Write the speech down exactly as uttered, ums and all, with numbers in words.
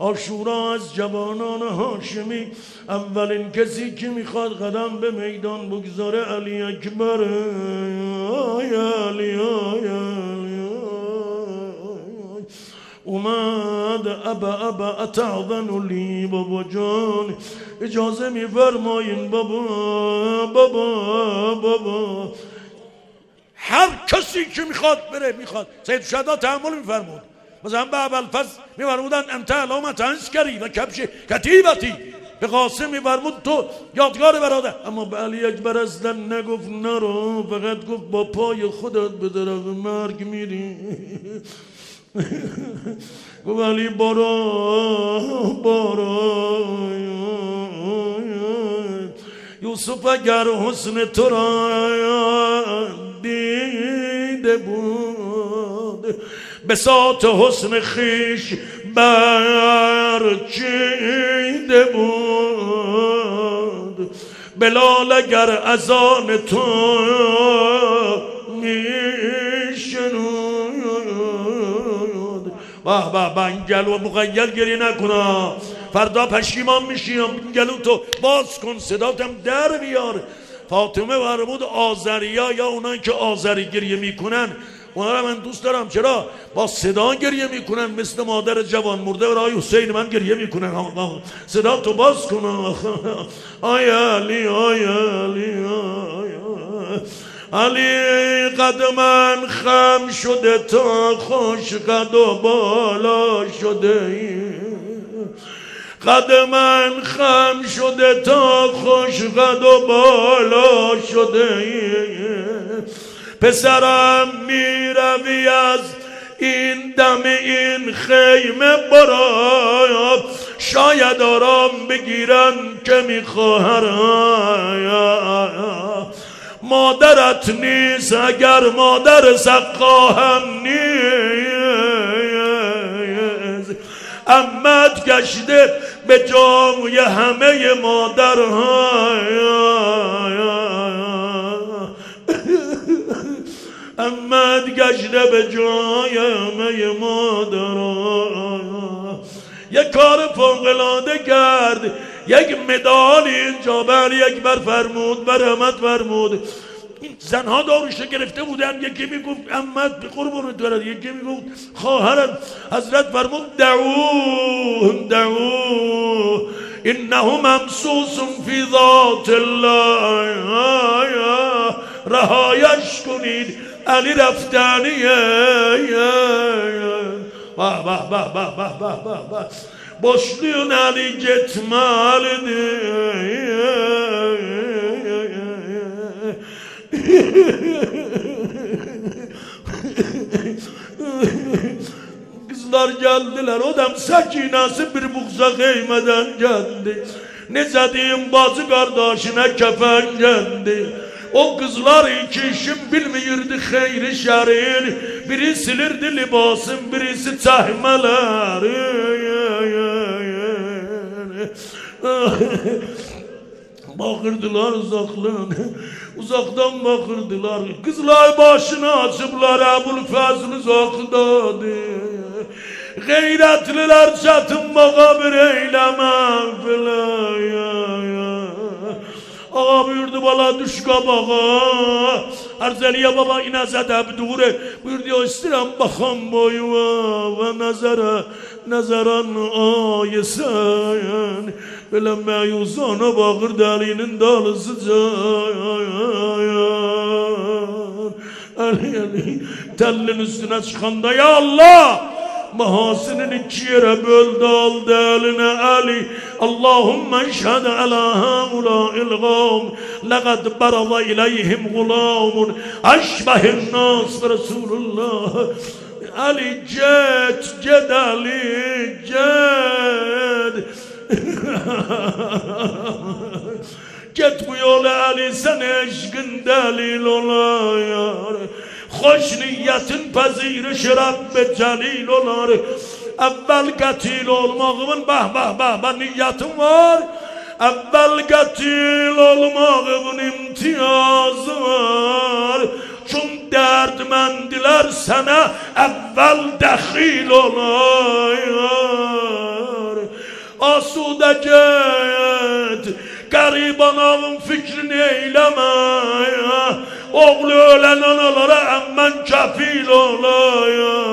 عاشورا از جوانان هاشمی اولین کسی که میخواد قدم به میدان بگذاره علی اکبر. آی علی آی علی اومد. ابا ابا اتعظن لی بابا جان اجازه میفرمایین بابا بابا بابا. هر کسی که میخواد بره میخواد. سید شهدا تحمل میفرمود. مثلا به ابوالفضل میفرمودن انت علامت عسکری و کبش کتیبتی. به قاسم میفرمود تو یادگار برادر. اما به علی اکبر اصلا نگفت نرو، فقط گفت با پای خودت به طرف مرگ میری. گفت علی بارا بارا یوسف اگر حسن تو را دیده بود بساط حسن خیش برچیده بود. بلال اگر اذان تو میشنود. واه واه با این گلو مغیل گریه نکنا، فردا پشیمان میشیم. گلو تو باز کن، صداتم در بیار. فاطمه فرمود آذریا یا اونایی که آذری گریه میکنن اونا رو من دوست دارم. چرا؟ با صدا گریه میکنن، مثل مادر جوان مرده برای حسین من گریه میکنن. صدا تو باز کن. آی علی آی علی آی علی قد من خم شده تا خوش قد و بالا شده. قد من خم شده تا خوش قد و بالا شده. پسرم میروی از این دم این خیمه برای شاید آرام بگیرن که میخواهرم. مادرت نیست اگر مادر سقاهم نیست. امت گشته به جای همه مادرها. امت گشته به جای همه مادرها. یک کار فوق‌العاده کرد. یک مدال اینجا به علی اکبر فرمود، برحمت فرمود. این زنها داروشو گرفته بودن. یکی میگفت امت به قربونت برد، یکی میگفت خواهرم. حضرت فرمود دعوه دعوه انه ممسوس فی ذات الله. رهایش کنید، علی رفتنیه. واه واه واه واه واه واه واه başlıyorsun Ali gitmelidir. Kızlar geldiler, odam sakinası bir buğza kıymeden geldi. Ne diyeyim bazı kardeşine kefen geldi. O kızlar iki işim bilmiyordu hayri şerir. Biri silirdi libasın, birisi tahmeler. Bakırdılar uzaktan, uzaktan bakırdılar. Kızlar başını açıplar Ebu'l-Fazl uzakdadı. Gayretliler çatınmağa bir eylemem filan. Ağa buyurdu bala düş kabağa. Erzeliye baba inazet ebdure. Buyurdu ya istirem bakam boyuma ve nazara nazaran ayesen. Böyle meyuzana bakır delinin dalı sıcayan. Ali Ali tellin üstüne çıkanda ya Allah mahasinin iki yere böldü aldı eline Ali. Allahümme işhad ala haulâil gâm legad barada ileyhim gulâmun eşbehin nas ve Resulullah. Ali cet cet Ali cet. Get bu yola Ali sen eşkın delil olayar. Hoş niyetin peziriş Rabbi celil olar. Evvel katil olmağımın bah bah bah bah niyetim var. Evvel katil olmağımın imtiyazı var. Çün derdmendiler sana evvel dehil olayar. asude get. Gariban avın fikrini eyleme. Oğlu ölen analara emmen kefil olaya.